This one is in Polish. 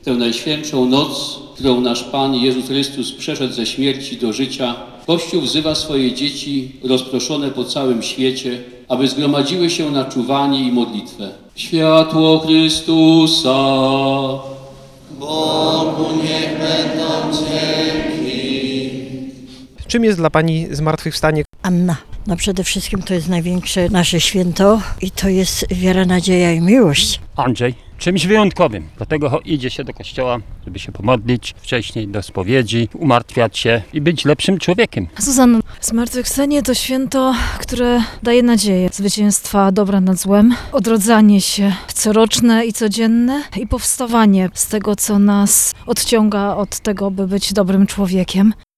Tę najświętszą noc, którą nasz Pan Jezus Chrystus przeszedł ze śmierci do życia, Kościół wzywa swoje dzieci rozproszone po całym świecie, aby zgromadziły się na czuwanie i modlitwę. Światło Chrystusa, Bogu niech będą dzięki. Czym jest dla Pani zmartwychwstanie? Anna. No przede wszystkim to jest największe nasze święto i to jest wiara, nadzieja i miłość. Andrzej, czymś wyjątkowym. Dlatego idzie się do kościoła, żeby się pomodlić, wcześniej do spowiedzi, umartwiać się i być lepszym człowiekiem. Zuzanna, zmartwychwstanie to święto, które daje nadzieję zwycięstwa dobra nad złem, odrodzanie się coroczne i codzienne i powstawanie z tego, co nas odciąga od tego, by być dobrym człowiekiem.